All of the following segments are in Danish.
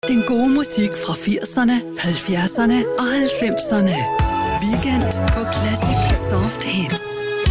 Den gode musik fra 80'erne, 70'erne og 90'erne. Weekend på Classic Soft Hits.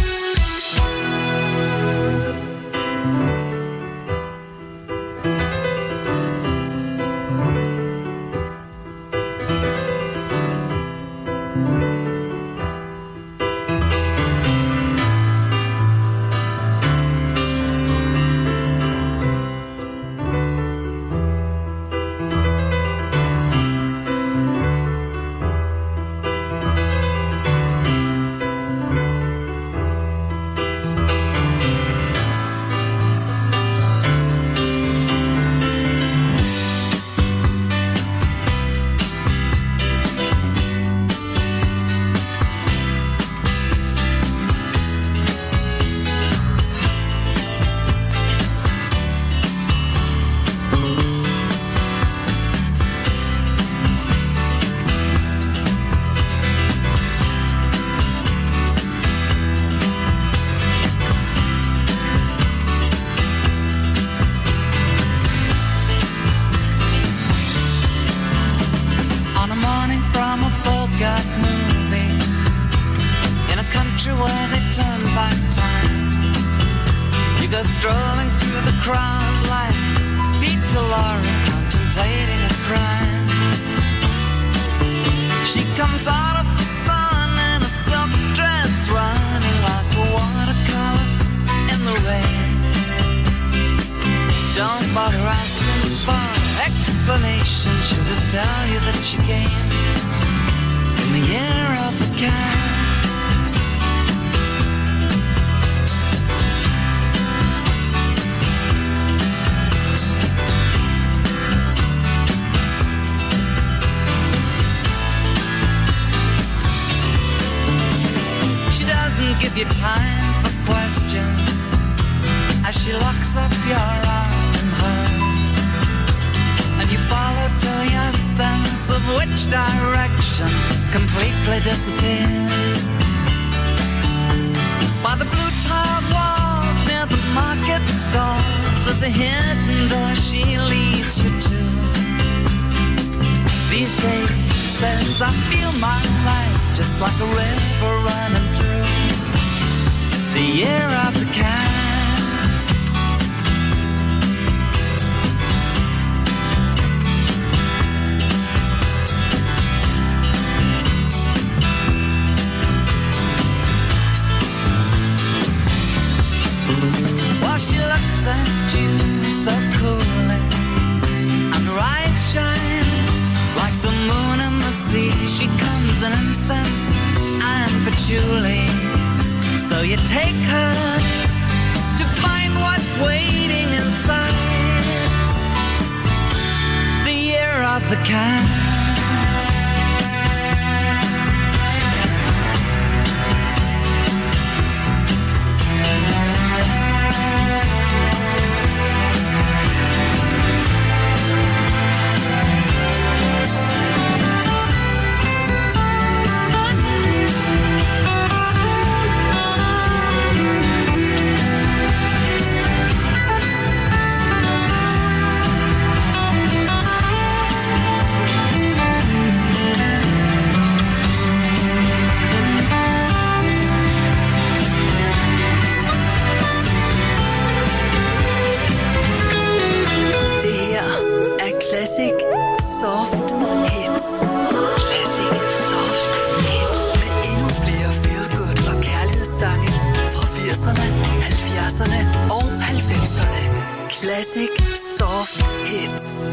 Classic Soft Hits.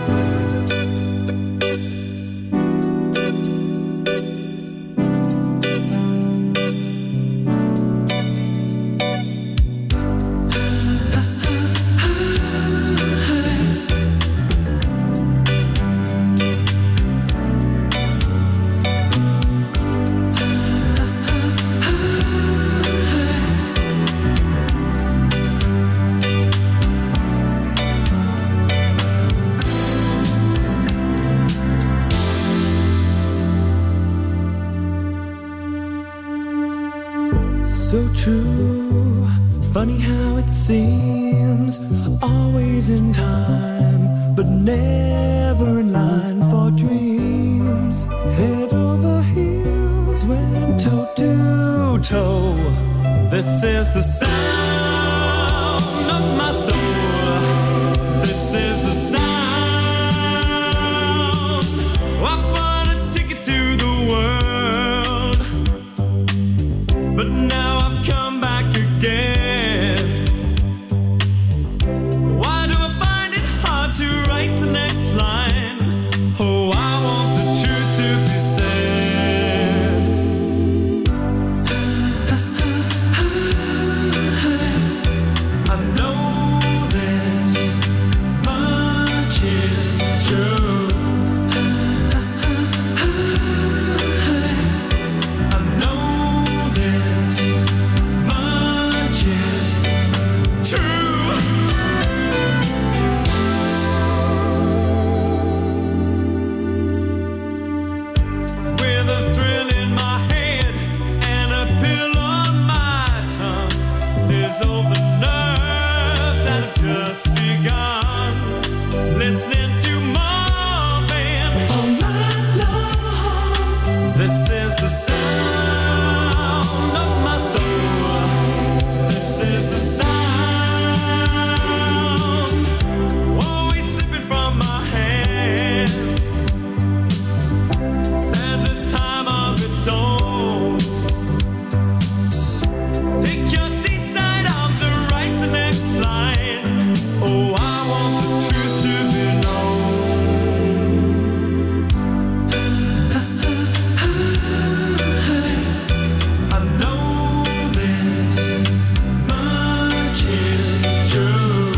So true, funny how it seems, always in time, but never in line. This is the sound of my soul. This is the sound. I wanna take it to the world, but now I've come back again. Why do I find it hard to write the next line? Oh, I want the truth to be said. I know this much is true. I know this much is true. With a thrill in my head and a pill on my tongue, there's all the nerves that have just begun. Listening to Marvin all night long. This is the sound of my soul. This is the sound. Always slipping from my hands. Stands a time of its own. Take your seaside arms and write the next line. Oh, I want the truth to be known. I know this much is true.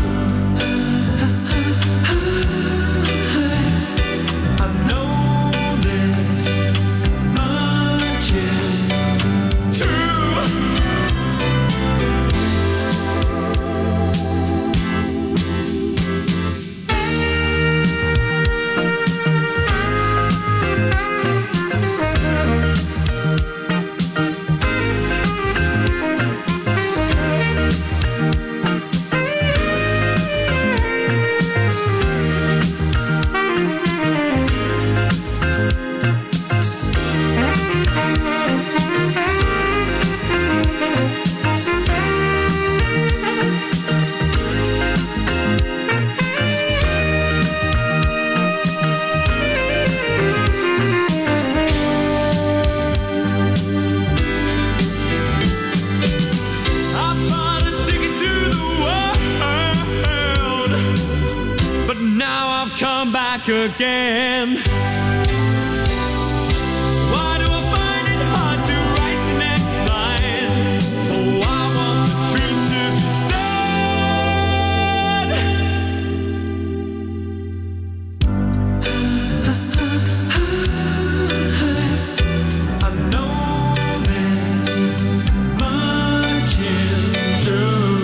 I know this much is true. I bought a ticket to the world, but now I've come back again. Why do I find it hard to write the next line? Oh, I want the truth to be said. I know this much is true.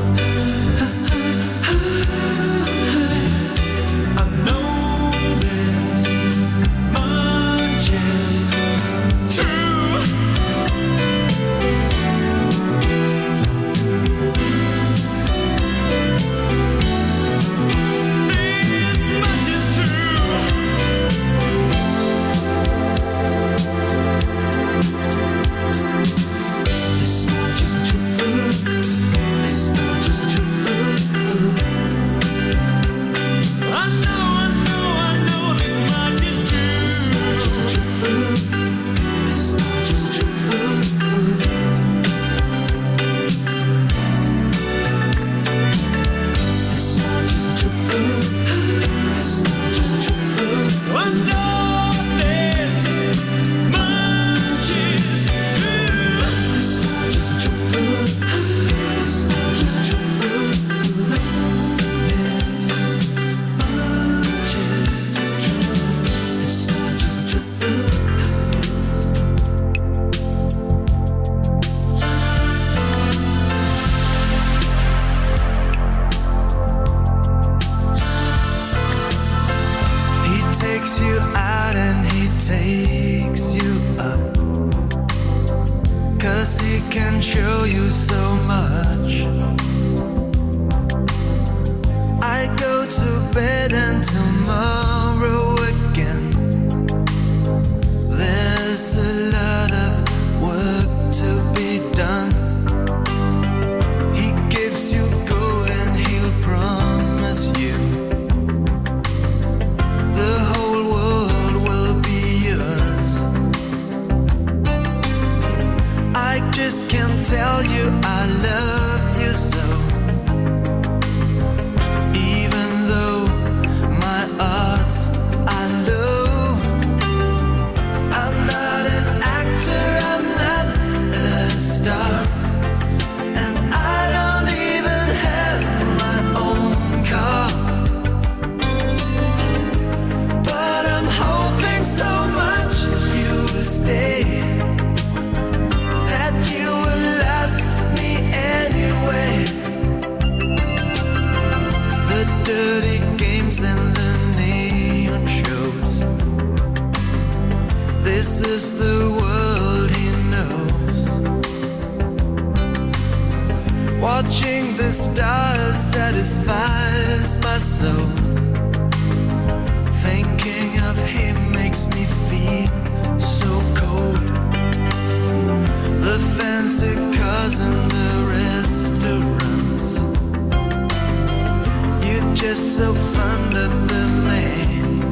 I know this much is true. This much is true. This much is true. This much is true. I know this much is true. This much is true. This much is true. This much is true. This much is true. I know this much is true. This much is true. This much is true. This much is true. He takes you out and he takes you up, 'cause he can show you so much. I go to bed and tomorrow again. There's a lot of work to be done. changes the world he knows. Watching the stars satisfies my soul. Thinking of him makes me feel so cold. The fancy cars and the restaurants, you're just so fond of the man.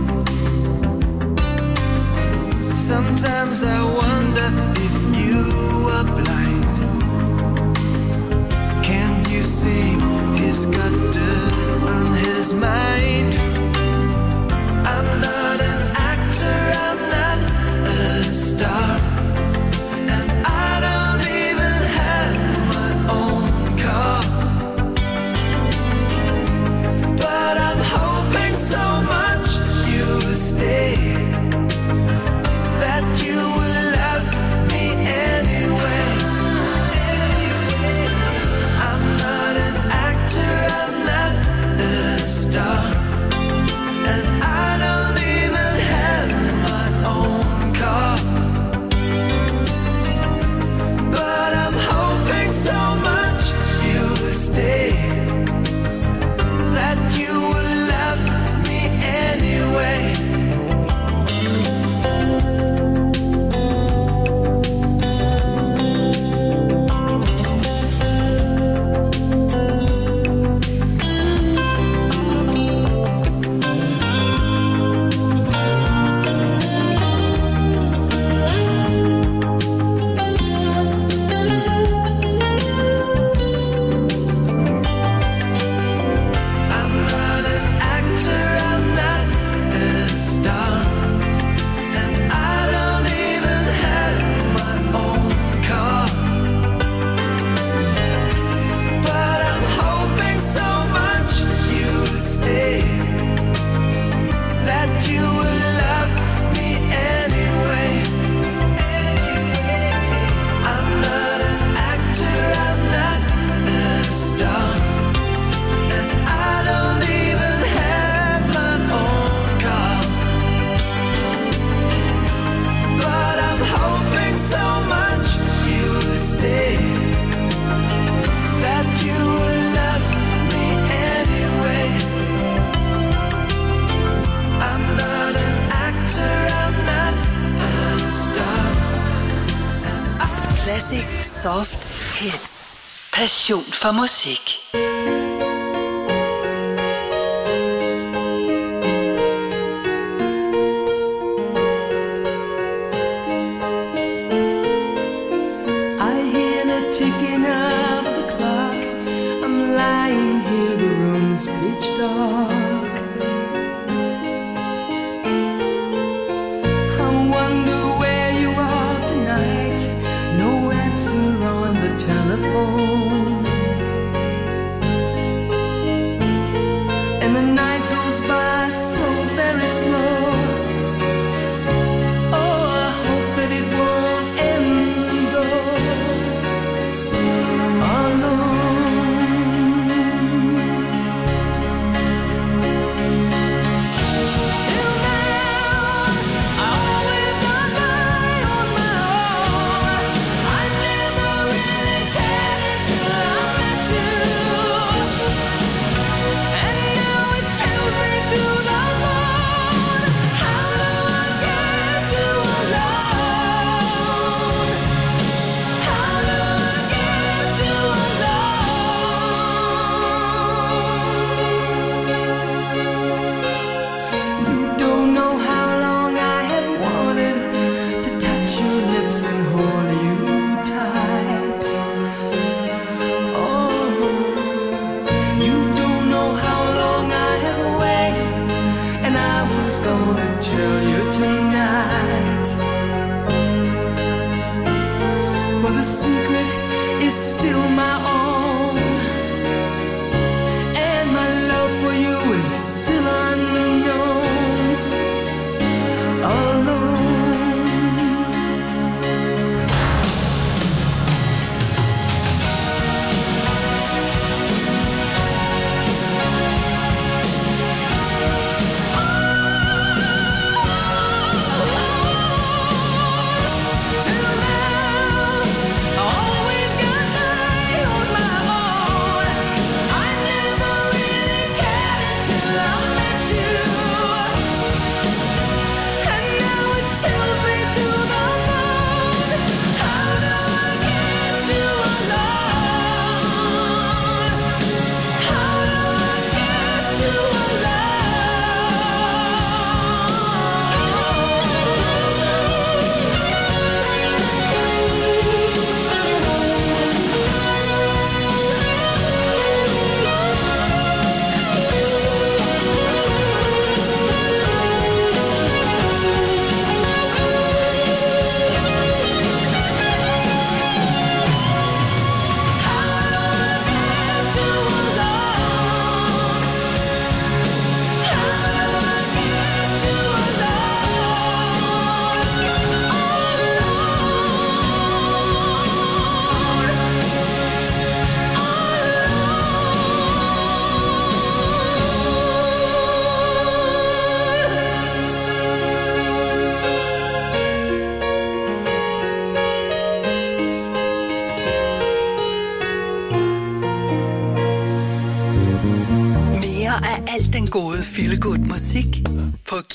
Sometimes I wonder if you are blind. Can you see he's got dirt on his mind? I'm not an actor, I'm not a star, and I don't even have my own car. But I'm hoping so much you'll stay, that you will love me anyway. I'm not an actor, I'm not a star, and I don't even have my own car. But I'm hoping so much you'll stay, that you will love me anyway. Classic Soft Hits. Passion for musik.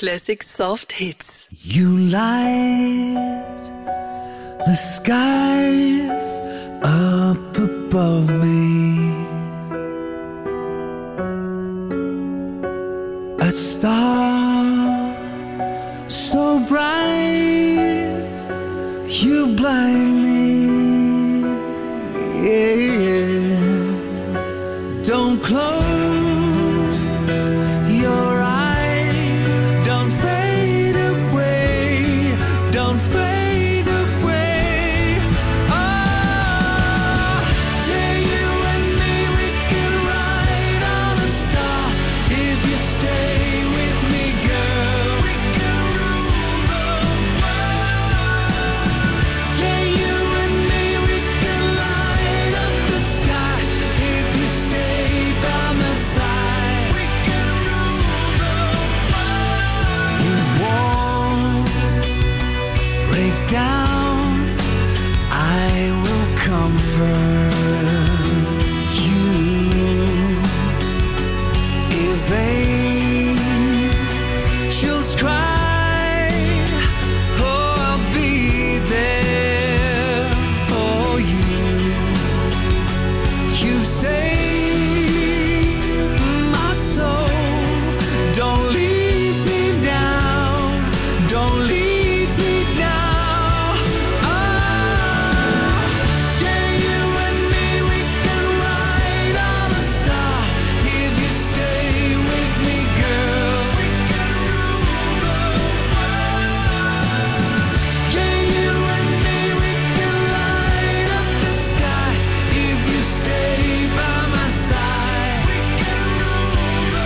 Classic Soft Hits. You light the skies up above me. A star so bright, you blind me. Yeah. Don't close your eyes, don't fade away, don't fade away. Oh, yeah, you and me, we can ride on a star. If you stay with me, girl, we can rule the world. Yeah, you and me, we can light up the sky. If you stay by my side, we can rule the world. You won't break down, I will comfort you. If angels cry, oh, I'll be there for you. You've saved my soul. Don't leave me now. Don't leave me now. Oh, yeah, you and me, we can ride on a star. If you stay with me, girl, we can rule the world. Yeah, you and me, we can light up the sky. If you stay by my side, we can rule the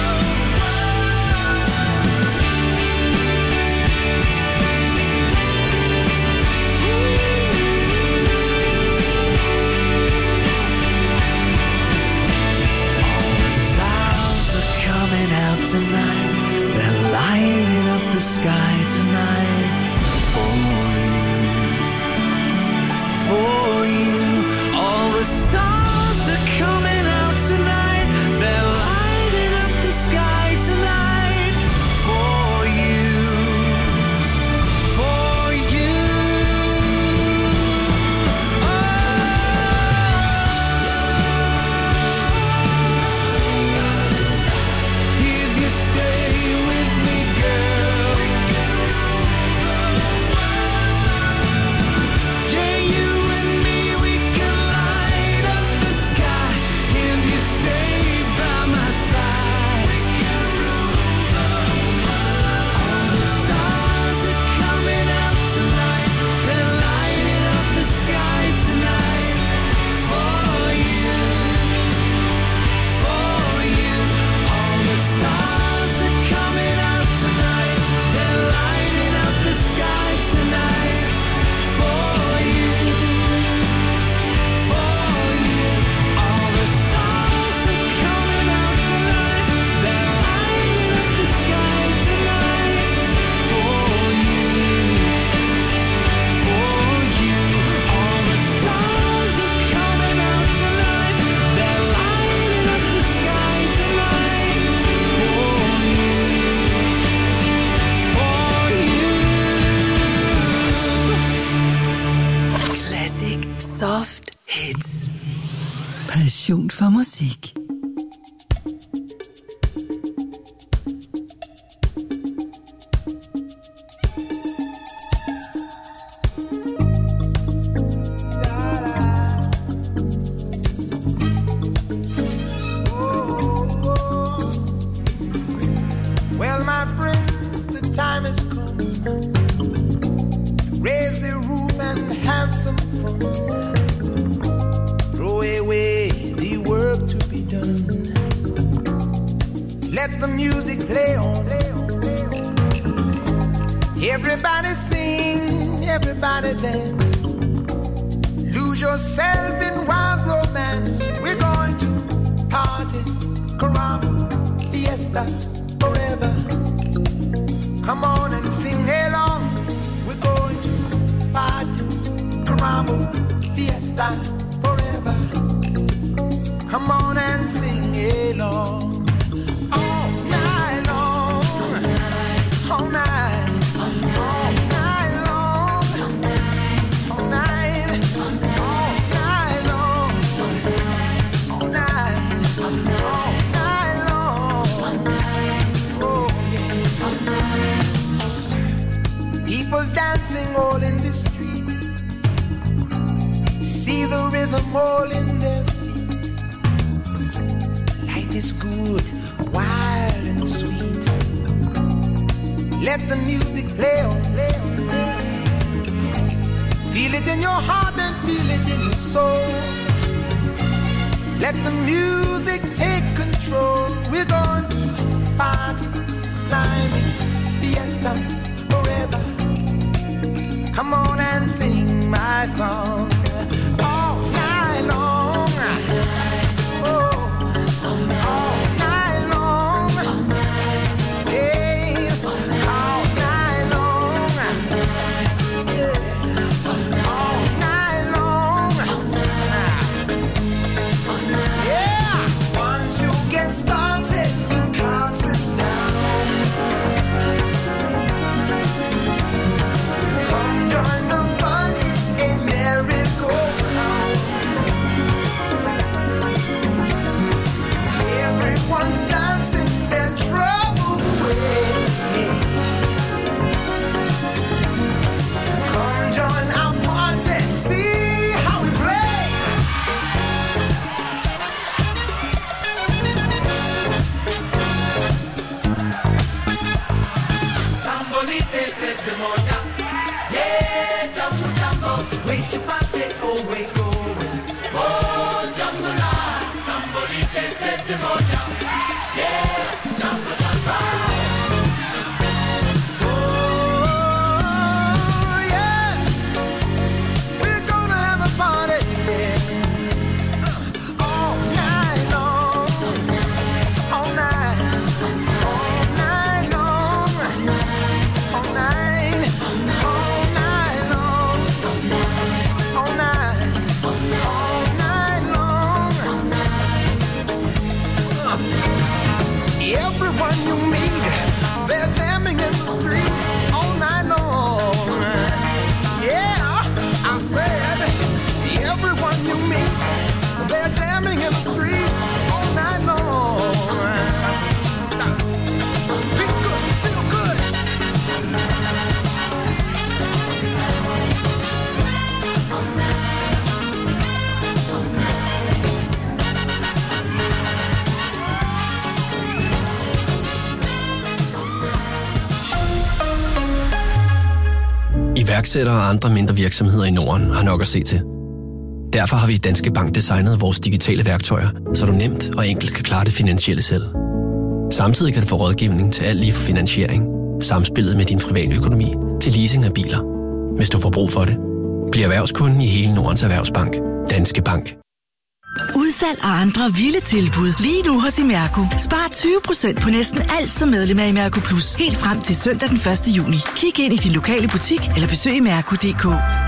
All the stars are coming out tonight. They're lighting up the sky tonight for you. All the stars are coming out tonight. They're lighting up the sky tonight for you. For you. If you stay with me, girl, we can rule the world. Yeah, you and me, we can light up the sky. If you stay by my side, we can rule the world. All the stars are coming out tonight. They're lighting up the sky tonight for you. For you. All the stars are coming out tonight. They're lighting up the sky tonight for you. For you. All the stars are coming out tonight. They're lighting up the sky tonight for you. For you. All the stars are coming out tonight. They're lighting up the sky tonight for you. For you. Classic Soft Hits. Passion for musik. Well, my friends, the time has come. Raise the roof and have some fun. Throw away the work to be done. Let the music play on. Everybody sing, everybody dance. Lose yourself in wild romance. We're going to party, caramba, fiesta, forever. Come on and sing along. We're going to party, caramba, fiesta, forever. Come on and sing along. All night long. All People dancing all in the street. See the rhythm all in their feet. Life is good, wild and sweet. Let the music play on, play on, play on. Feel it in your heart and feel it in your soul. Let the music take control. We're going to party, climbing, fiesta, forever. Come on and sing my song all night long. Oh, all night long. Yes, all night long. Yeah, all night long. Yeah, once you get started, you can't sit down. Come join the fun, it's a merry-go-round. Everyone's dancing their troubles away. Come join our party, see how we play. Sambolite se demonia. Yeah, jumbo jumbo, wait your party, oh wait going. Oh, jumbo la, sambolite se demonia. Yeah, jumbo jumbo. Oh, yeah, we're gonna have a party, yeah. All night long, all night, all night long, all night, all night long, all night, all night long. Everyone you meet, they're jamming in the street all night long. Yeah, I said, everyone you meet, they're jamming in the street all night long. Feel good, feel good. Iværksættere og andre mindre virksomheder i Norden har nok at se til. Derfor har vi i Danske Bank designet vores digitale værktøjer, så du nemt og enkelt kan klare det finansielle selv. Samtidig kan du få rådgivning til alt lige fra finansiering, samspillet med din private økonomi til leasing af biler. Hvis du får brug for det, bliv erhvervskunden i hele Nordens Erhvervsbank. Danske Bank. Udsalg og andre vilde tilbud lige nu hos Imerco. Spar 20% på næsten alt som medlem af Imerco Plus. Helt frem til søndag den 1. juni. Kig ind i din lokale butik eller besøg imerco.dk.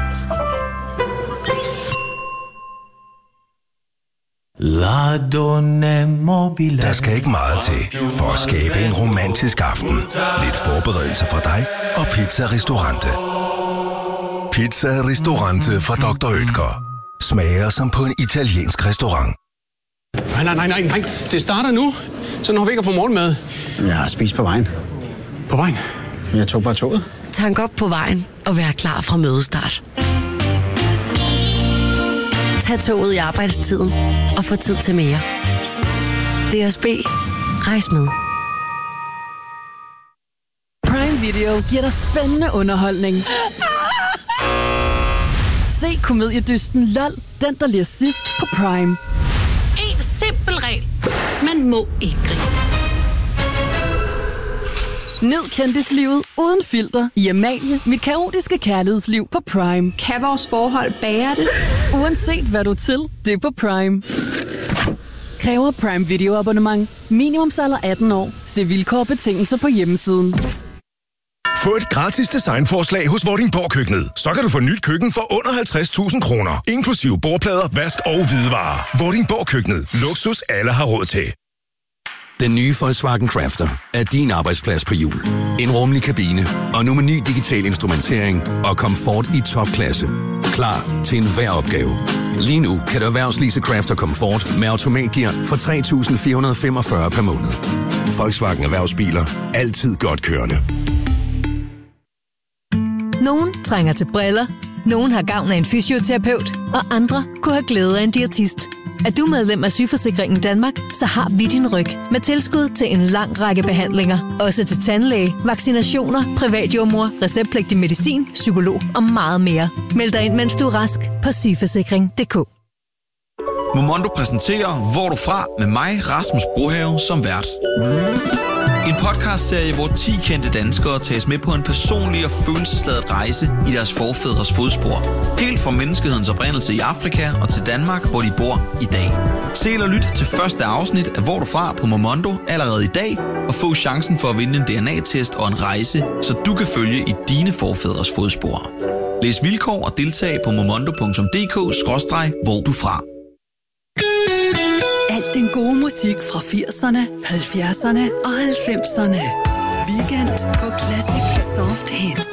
Der skal ikke meget til for at skabe en romantisk aften. Lidt forberedelse fra dig og Pizza Ristorante. Pizza Ristorante fra Dr. Oetker. Smager som på en italiensk restaurant. Nej. Det starter nu. Så når vi ikke får morgenmad. Jeg har spist på vejen. På vejen? Jeg tog bare toget. Tank op på vejen og vær klar fra mødestart. Tag toget i arbejdstiden og få tid til mere. DSB. Rejs med. Prime Video giver dig spændende underholdning. Se komediedysten LOL, den der ler sidst på Prime. En simpel regel. Man må ikke grine. Nyd kendislivet uden filter i Amalie, mit kaotiske kærlighedsliv på Prime. Kan vores forhold bære det? Uanset hvad du er til, det er på Prime. Kræver Prime Video abonnement. Minimumsalder 18 år. Se vilkår og betingelser på hjemmesiden. Få et gratis designforslag hos Vordingborg Køkkenet. Så kan du få nyt køkken for under 50.000 kroner. Inklusive bordplader, vask og hvidevarer. Vordingborg Køkkenet. Luksus alle har råd til. Den nye Volkswagen Crafter er din arbejdsplads på hjul. En rummelig kabine og nu med ny digital instrumentering og komfort i topklasse. Klar til enhver opgave. Lige nu kan du erhvervslease Crafter Comfort med automatgear for 3.445 per måned. Volkswagen Erhvervsbiler. Altid godt kørende. Nogen trænger til briller, nogen har gavn af en fysioterapeut, og andre kunne have glæde af en diætist. Er du medlem af Sygeforsikringen Danmark, så har vi din ryg med tilskud til en lang række behandlinger. Også til tandlæge, vaccinationer, privatjordmor, receptpligtig medicin, psykolog og meget mere. Meld dig ind, mens du er rask på sygeforsikring.dk. Momondo præsenterer Hvor du fra med mig, Rasmus Brohave, som vært. En podcastserie, hvor 10 kendte danskere tages med på en personlig og følelsesladet rejse i deres forfædres fodspor. Helt fra menneskehedens oprindelse i Afrika og til Danmark, hvor de bor i dag. Se eller lyt til første afsnit af Hvor du fra på Momondo allerede i dag, og få chancen for at vinde en DNA-test og en rejse, så du kan følge i dine forfædres fodspor. Læs vilkår og deltag på momondo.dk/hvor du fra. Alt den gode musik fra 80'erne, 70'erne og 90'erne. Weekend på Classic Soft Hits.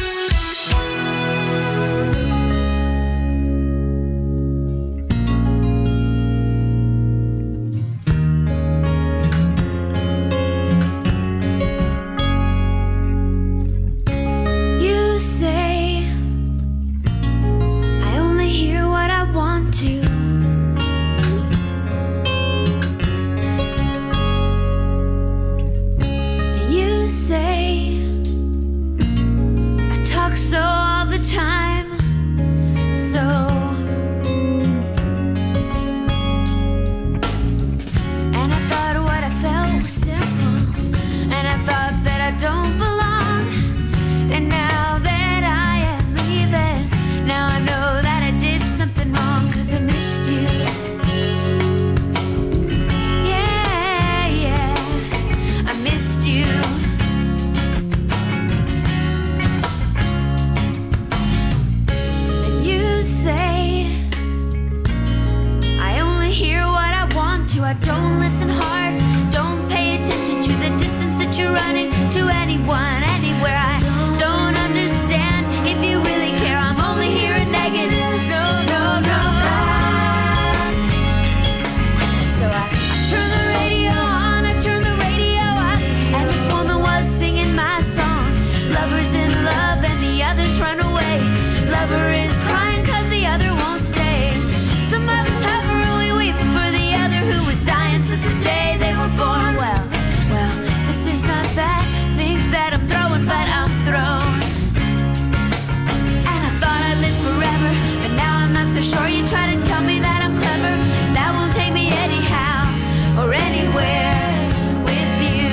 You say I only hear what I want to. Say I talk so all the time, so and I thought what I felt was simple, and I thought that I don't belong, and now that I am leaving, now I know that I did something wrong, 'cause I missed you. Yeah, I missed you. Say I only hear what I want to. I don't listen hard, don't pay attention to the distance that you're running to anyone, anywhere. I don't understand if you really care. I'm only hearing negative. No. So I turn the radio on, I turn the radio on, and this woman was singing my song. Lover's in love and the others run away. Lover is crying 'cause the other won't stay. Some of us hover and we weep for the other who was dying since the day they were born. Well, this is not that thing that I'm throwing, but I'm thrown. And I thought I'd live forever, but now I'm not so sure. You try to tell me that I'm clever, that won't take me anyhow or anywhere with you.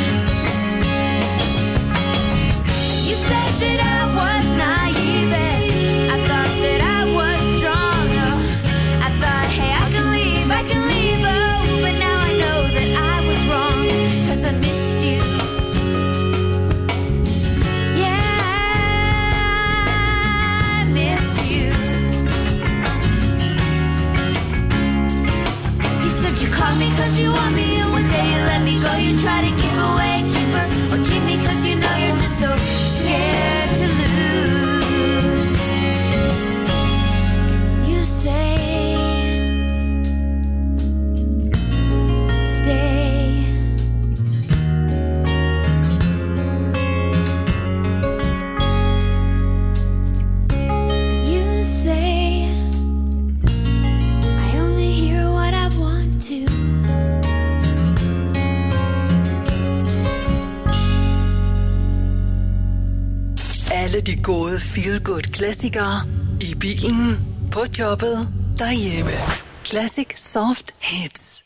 You said that I was naive, I thought that I was strong. Oh, I thought, hey, I can leave, oh, but now I know that I was wrong, 'cause I missed you. Yeah, I missed you. You said you called me 'cause you want me, and one day you let me go. You try to give away a keeper, or keep me 'cause you know you're just so scared to lose. You say stay. You say I only hear what I want to. Alle de gode feel-good-klassikere i bilen, på jobbet, derhjemme. Classic Soft Hits.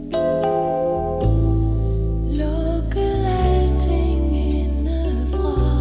Lukket alting indefra.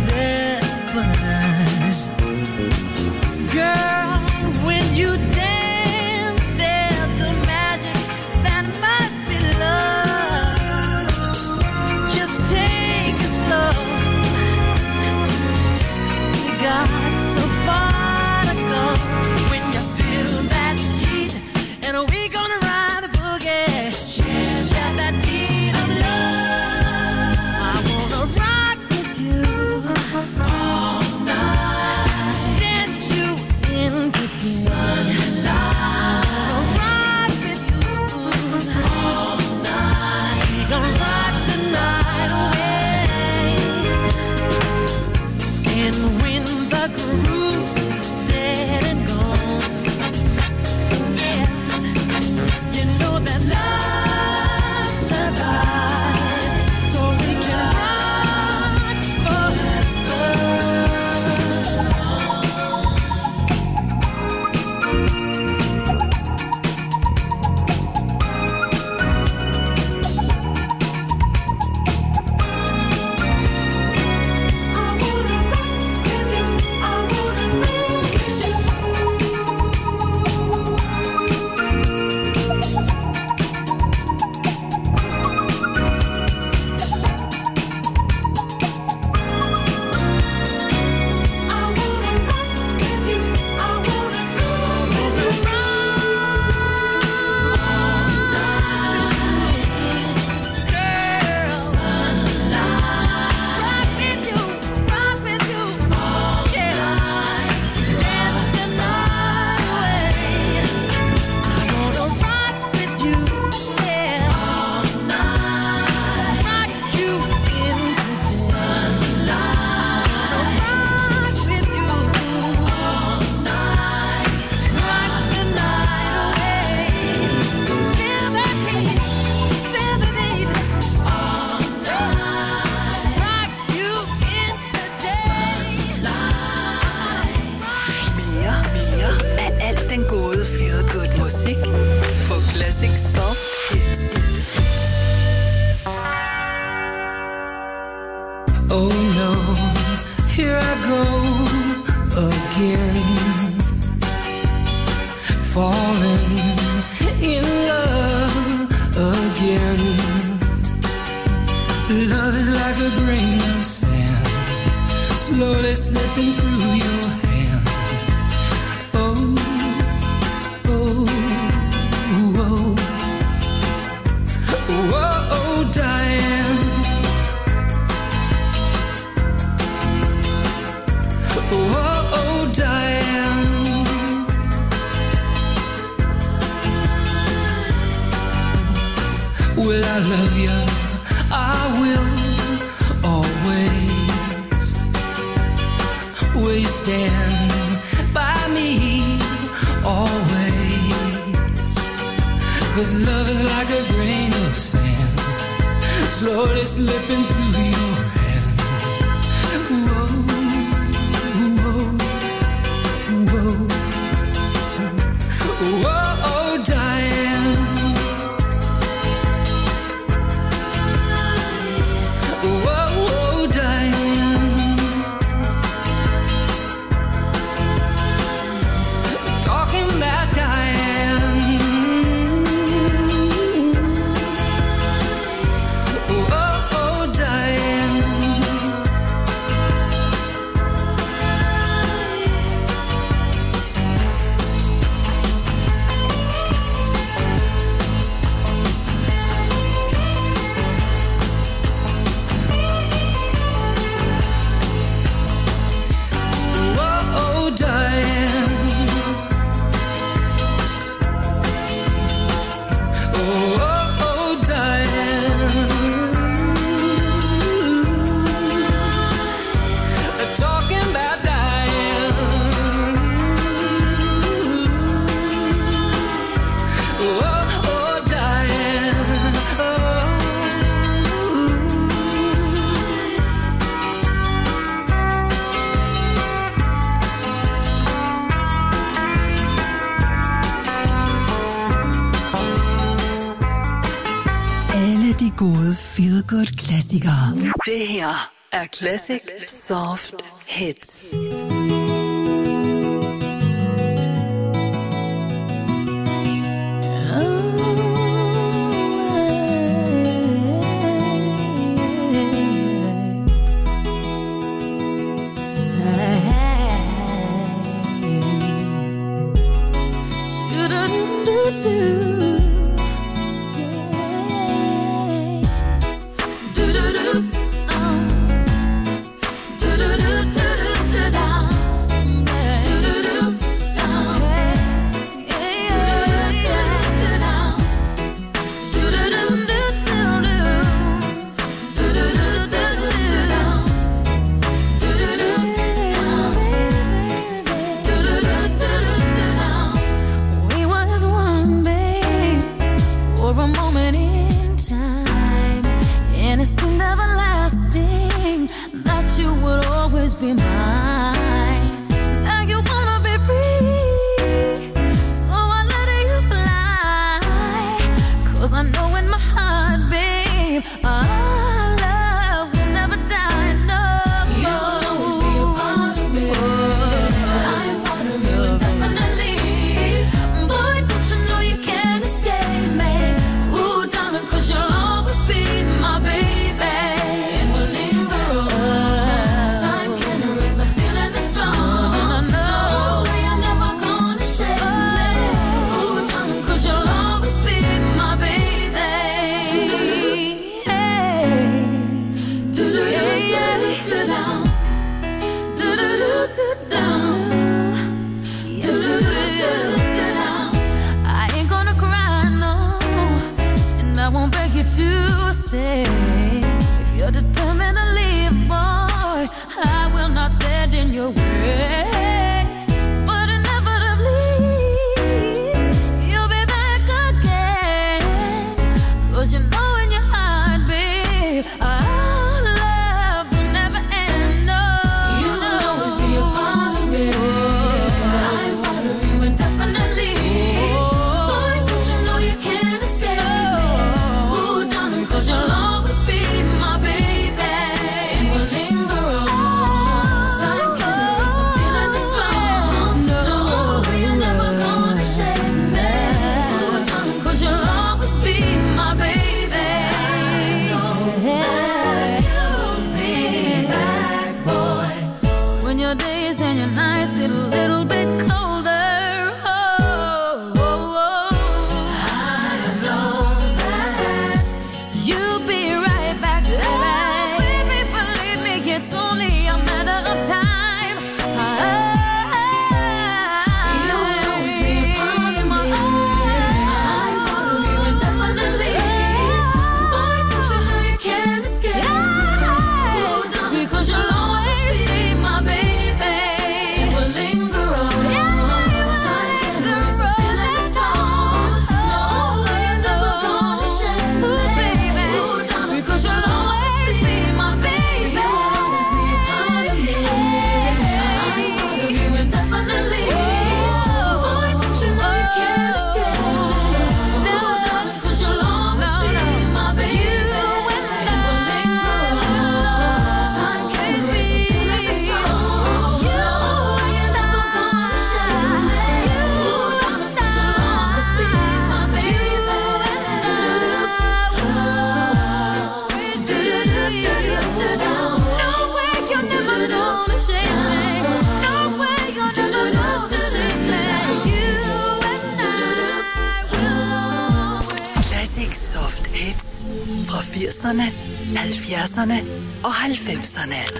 there but us. Girl, when you dance, there's a magic that must be love. Just take it slow. 'Cause we got so far to go. When you feel that heat, and we gonna ride the boogie. Share that beat of love. I wanna rock with you all night. Dance you into the sunlight. Rock with you all night. We gonna rock the night away. And when the groove is dead and gone, yeah, you know that love survives, so we can rock forever. Mere af alt den gode feel good musik på Classic Soft Hits. Oh no, here I go again, falling in love again. Love is like a grain of sand, slowly slipping through your hand. Oh, oh, oh, oh, oh, Diane. Oh, oh, Diane. Will I love you? I will always. Will you stand by me always? 'Cause love is like a grain of sand, slowly slipping through your hand. Whoa. Whoa, oh, Diane. Whoa, oh, Diane. Talking about Diane. Whoa, oh, Diane. Alle de gode feel good klassikere. Det her er Classic Soft Hits. Soft Hits fra 80'erne, 70'erne og 90'erne.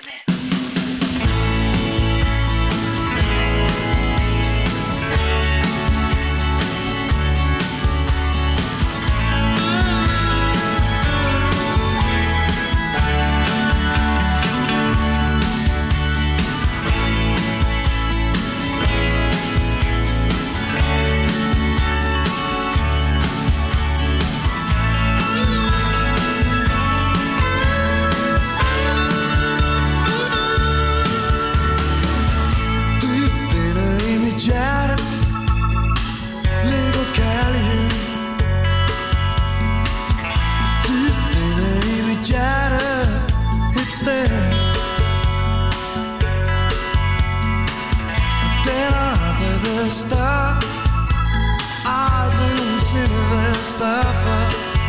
større. Aldrig nogensinde været større før.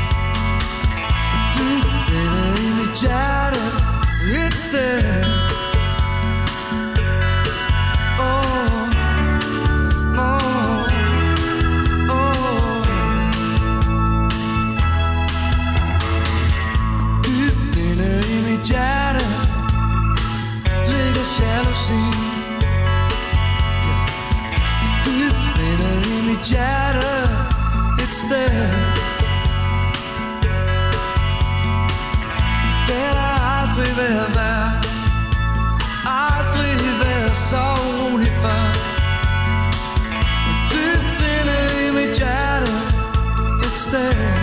Du, den er i mit hjerte et sted. Hjerte ligger jalousi. Dybt inde i mit hjerte et sted. Den har aldrig været værd, aldrig været så urolig før. Dybt inde i mit hjerte et sted.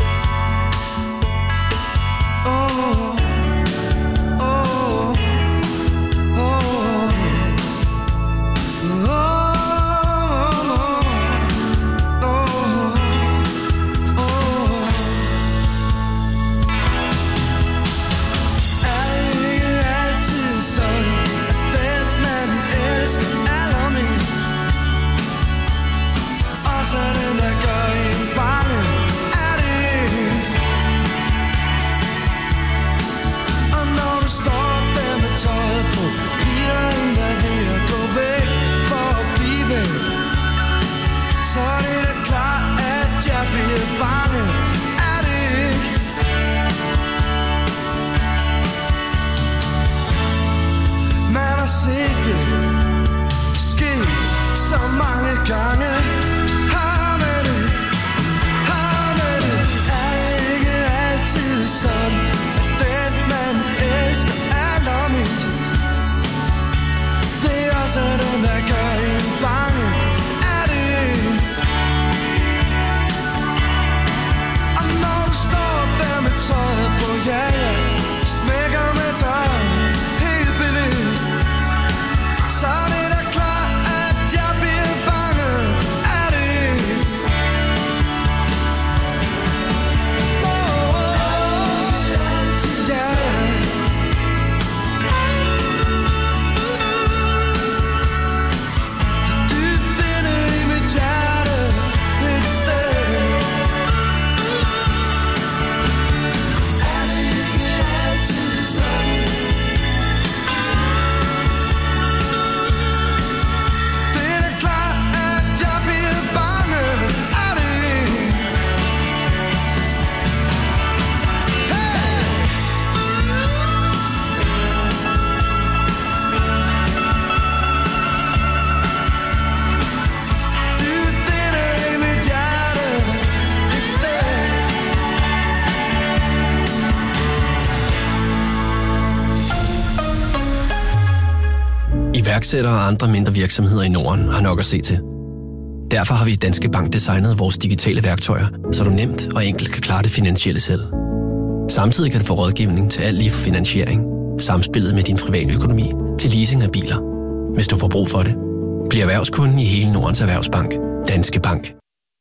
Iværksættere og andre mindre virksomheder i Norden har nok at se til. Derfor har vi i Danske Bank designet vores digitale værktøjer, så du nemt og enkelt kan klare det finansielle selv. Samtidig kan du få rådgivning til alt lige fra finansiering, samspillet med din private økonomi til leasing af biler. Hvis du får brug for det, bliv erhvervskunden i hele Nordens Erhvervsbank. Danske Bank.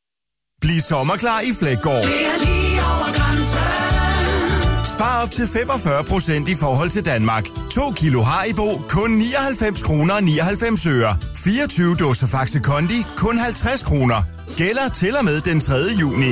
Bliv sommerklar i Flækgaard. Spar op til 45% i forhold til Danmark. 2 kilo Haribo, kun 99 kroner og 99 øre. 24 dåser Faxe Kondi, kun 50 kroner. Gælder til og med den 3. juni.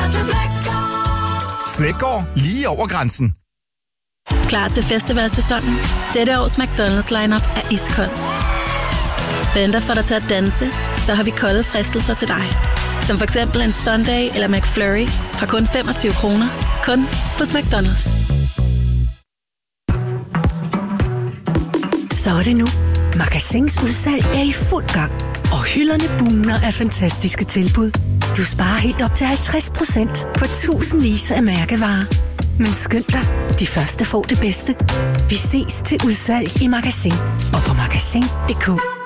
Flækgaard, lige over grænsen. Klar til festivalsæsonen? Dette års McDonald's lineup er iskold. Venter for dig til at danse, så har vi kolde fristelser til dig. Som for eksempel en Sunday eller McFlurry fra kun 25 kroner. Kun hos McDonald's. Så er det nu. Magasins udsalg er i fuld gang. Og hylderne bugner af fantastiske tilbud. Du sparer helt op til 50% på tusindvis af mærkevarer. Men skynd dig, de første får det bedste. Vi ses til udsalg i Magasin og på magasin.dk.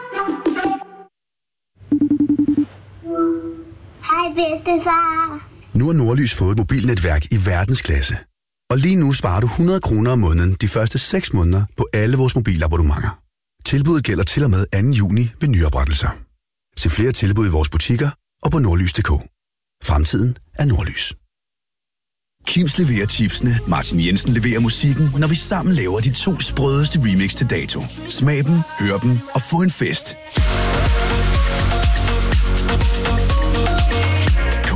Hej bedstefar. Nu har Nordlys fået et mobilnetværk i verdensklasse. Og lige nu sparer du 100 kroner om måneden de første 6 måneder på alle vores mobilabonnementer. Tilbuddet gælder til og med 2. juni ved nyoprettelser. Se flere tilbud i vores butikker og på nordlys.dk. Fremtiden er Nordlys. Kims leverer chipsene, Martin Jensen leverer musikken, når vi sammen laver de 2 sprødeste remix til dato. Smag dem, hør dem og få en fest.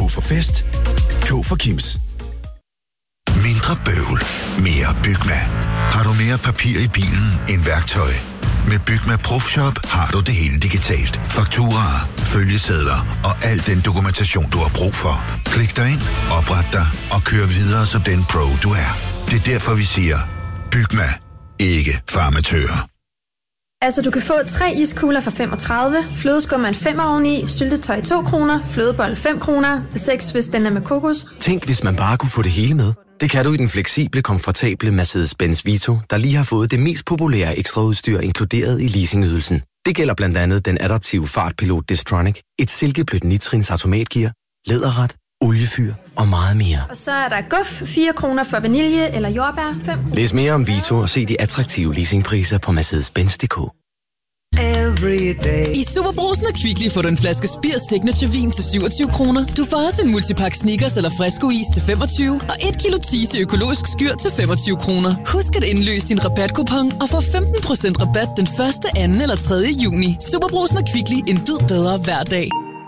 for fest. K for Kims. Mindre bøvl, mere Bygma. Har du mere papir i bilen end værktøj? Med Bygma ProFshop har du det hele digitalt. Fakturaer, følgesedler og al den dokumentation, du har brug for. Klik dig ind, opret dig og kør videre som den pro, du er. Det er derfor, vi siger, Bygma, ikke farmatører. Altså, du kan få 3 iskugler for 35, flødeskum en 5 oveni, syltetøj 2 kroner, flødebold 5 kroner, 6 hvis den er med kokos. Tænk, hvis man bare kunne få det hele med. Det kan du i den fleksible, komfortable Mercedes-Benz Vito, der lige har fået det mest populære ekstraudstyr inkluderet i leasingydelsen. Det gælder blandt andet den adaptive fartpilot Distronic, et silkeblødt nitrins automatgear, læderret, oliefyr og meget mere. Og så er der guf 4 kroner for vanilje eller jordbær 5 kroner. Læs mere om Vito og se de attraktive leasingpriser på Mercedes-Benz.dk. I Superbrugsen og Kvickly får du en flaske Spir Signature vin til 27 kroner. Du får også en multipakke Snickers eller Fresco-is til 25 og 1 kilo Tise økologisk skyr til 25 kroner. Husk at indløse din rabatkupon og få 15% rabat den 1., 2. eller 3. juni. Superbrugsen og Kvickly, en bid bedre hver dag.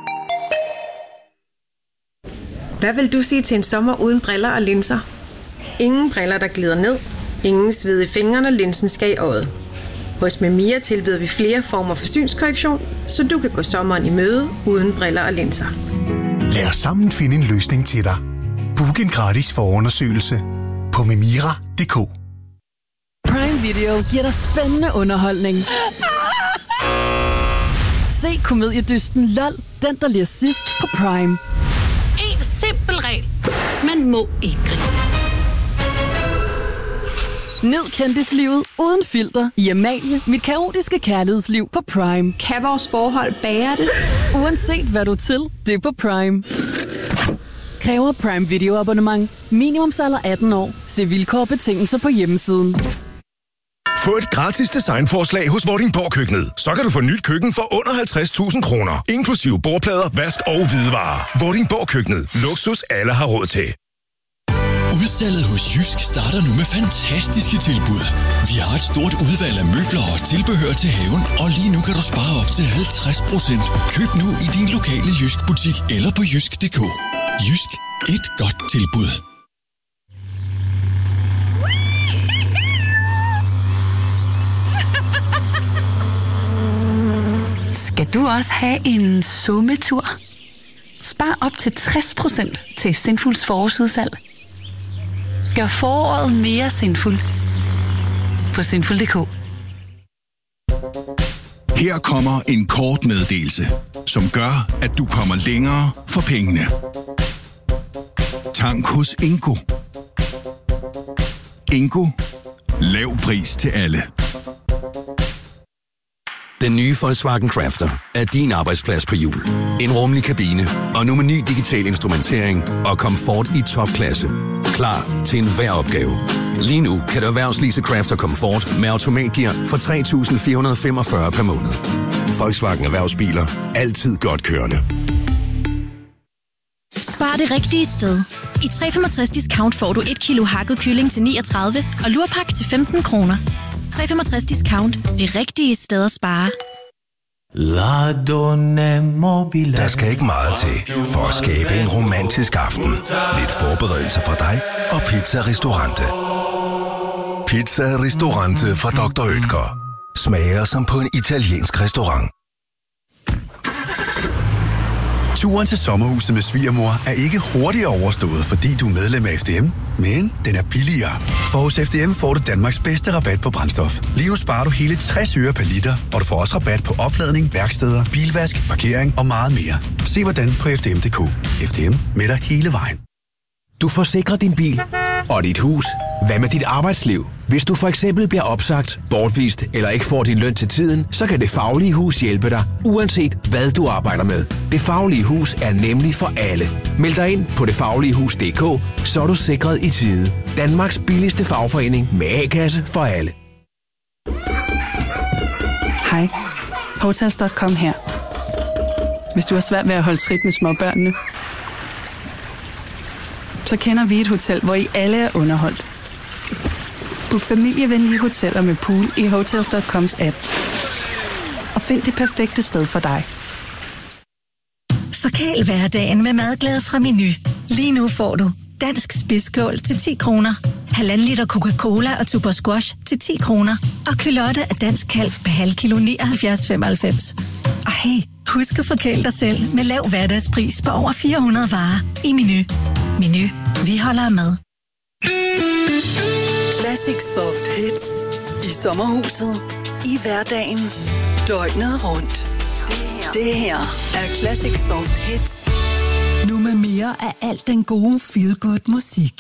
Hvad vil du sige til en sommer uden briller og linser? Ingen briller, der glider ned. Ingen sved i fingrene, og linsen skal i øjet. Hos Memia tilbyder vi flere former for synskorrektion, så du kan gå sommeren i møde uden briller og linser. Lad os sammen finde en løsning til dig. Book en gratis forundersøgelse på memira.dk. Prime Video giver dig spændende underholdning. Se komediedysten LOL, den der ler sidst på Prime. En simpel regel. Man må ikke grine. Nyd kendislivet uden filter i Amalie, mit kaotiske kærlighedsliv på Prime. Kan vores forhold bære det? Uanset hvad du er til, det er på Prime. Kræver Prime Video abonnement. Minimumsalder 18 år. Se vilkår og betingelser på hjemmesiden. Få et gratis designforslag hos Vordingborg Køkkenet. Så kan du få nyt køkken for under 50.000 kroner. Inklusive bordplader, vask og hvidevarer. Vordingborg Køkkenet. Luksus alle har råd til. Udsalget hos Jysk starter nu med fantastiske tilbud. Vi har et stort udvalg af møbler og tilbehør til haven, og lige nu kan du spare op til 50%. Køb nu i din lokale Jysk-butik eller på jysk.dk. Jysk. Et godt tilbud. Skal du også have en sommetur? Spar op til 60% til Sinfuls forårsudsalg. Gør foråret mere sinful på sinful.dk. Her kommer en kort meddelelse, som gør, at du kommer længere for pengene. Tank hos Ingo. Ingo. Lav pris til alle. Den nye Volkswagen Crafter er din arbejdsplads på hjul. En rummelig kabine, og nu med ny digital instrumentering og komfort i topklasse. Klar til enhver opgave. Lige nu kan du erhvervslease Crafter Comfort med automatgear for 3.445 per måned. Volkswagen Erhvervsbiler. Altid godt kørende. Spar det rigtige sted. I 365 discount får du 1 kilo hakket kylling til 39 og lurpak til 15 kroner. 365 discount. Det rigtige sted at spare. Der skal ikke meget til for at skabe en romantisk aften. Lidt forberedelse fra dig og Pizza Ristorante. Pizza Ristorante fra Dr. Oetker. Smager som på en italiensk restaurant. Turen til sommerhuset med svigermor er ikke hurtigere overstået, fordi du er medlem af FDM, men den er billigere. For hos FDM får du Danmarks bedste rabat på brændstof. Lige nu sparer du hele 60 øre per liter, og du får også rabat på opladning, værksteder, bilvask, parkering og meget mere. Se hvordan på FDM.dk. FDM med dig hele vejen. Du forsikrer din bil og dit hus. Hvad med dit arbejdsliv? Hvis du for eksempel bliver opsagt, bortvist eller ikke får din løn til tiden, så kan Det Faglige Hus hjælpe dig, uanset hvad du arbejder med. Det Faglige Hus er nemlig for alle. Meld dig ind på detfagligehus.dk, så er du sikret i tide. Danmarks billigste fagforening med A-kasse for alle. Hej. Hotels.com her. Hvis du har svært ved at holde trit med småbørnene, så kender vi et hotel, hvor I alle er underholdt. Book familievenlige hoteller med pool i Hotels.coms app. Og find det perfekte sted for dig. Forkæl hverdagen med madglæde fra Meny. Lige nu får du dansk spidskål til 10 kroner, 1,5 liter Coca-Cola og Tuborg Squash til 10 kroner, og kylotte af dansk kalv per halv kilo 79,95. Og hey, husk at forkæle dig selv med lav hverdagspris på over 400 varer i Meny. Meny, vi holder med. Classic Soft Hits. I sommerhuset. I hverdagen. Døgnet rundt. Det her er Classic Soft Hits. Nu med mere af alt den gode feel-good musik.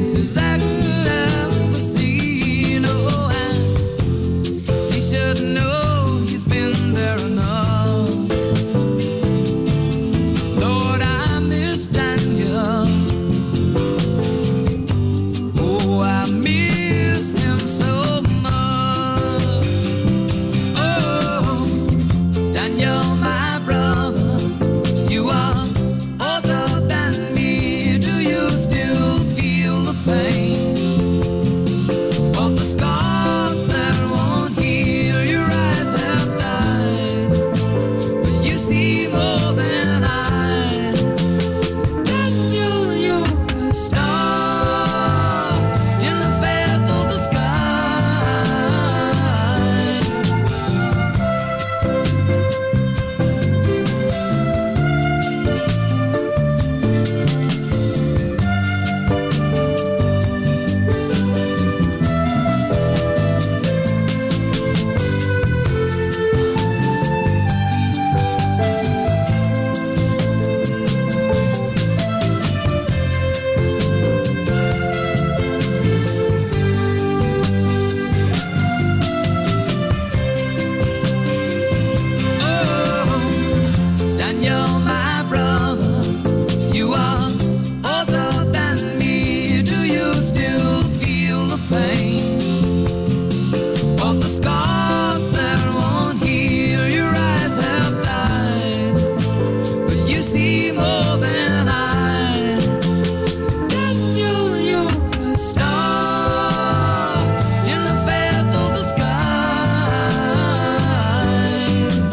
Should know